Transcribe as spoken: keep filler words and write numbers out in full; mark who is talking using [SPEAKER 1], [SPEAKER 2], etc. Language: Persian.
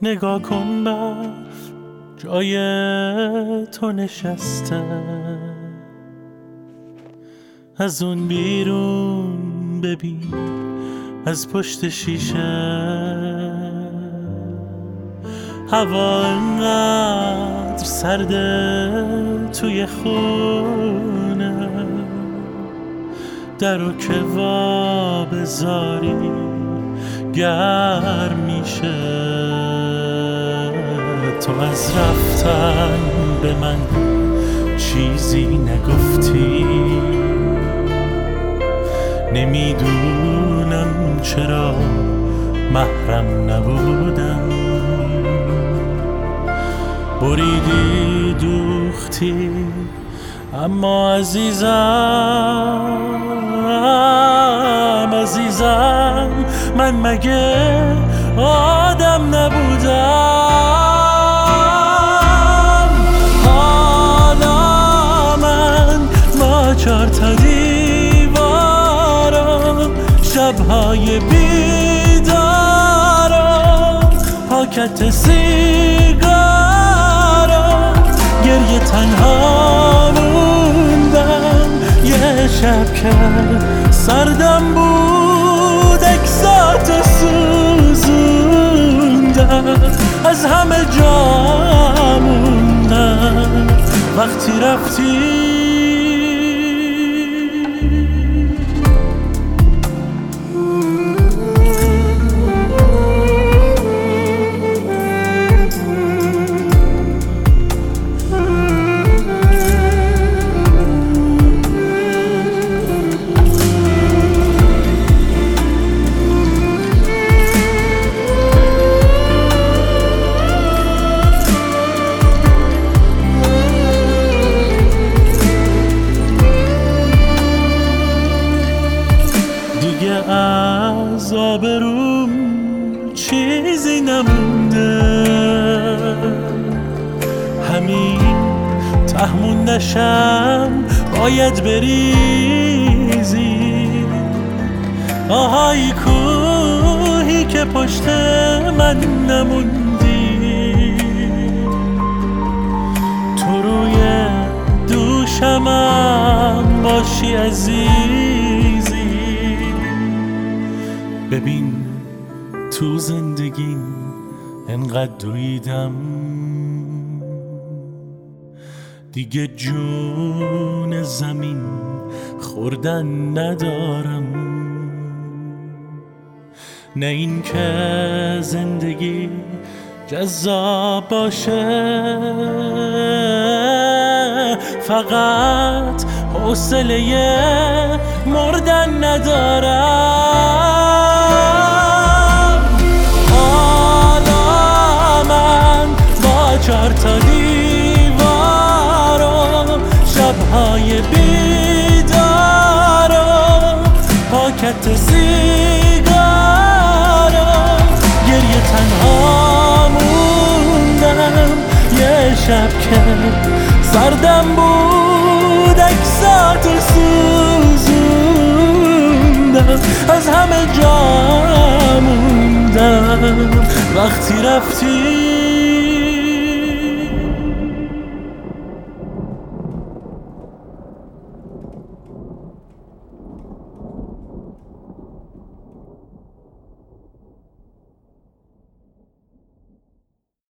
[SPEAKER 1] نگاه کن برف جای تو نشسته، از اون بیرون ببین از پشت شیشه هوا انقدر سرده توی خونه، در و که وا بذاری گرم میشه. تو از رفتن به من چیزی نگفتی، نمیدونم چرا محرم نبودم. بریدی دوختی اما عزیزم عزیزم من مگه آدم نبودم؟ حالا من با چار تا دیوارم، شبهای بیدارم، پاکت سیگارم، گریه تنها موندم. یه شب که سردم بود اکساتو سوزوندم، از همه جا موندم وقتی رفتی. از آبروم چیزی نمونده، همین تهمون نشم باید بریزی. آهای کوهی که پشت من نموندی، تو روی دوشمم باشی عزیزی. ببین تو زندگیم انقدر دویدم، دیگه جون زمین خوردن ندارم. نه این که زندگی جذاب باشه، فقط حوصله مردن ندارم. حالا من با چار تا دیوارم، شبهای بیدارم، پاکت سیگارم، گریه تنها موندم. یه شب که سردم بود اکساتو سوزوندم، از همه جا موندم وقتی رفتی.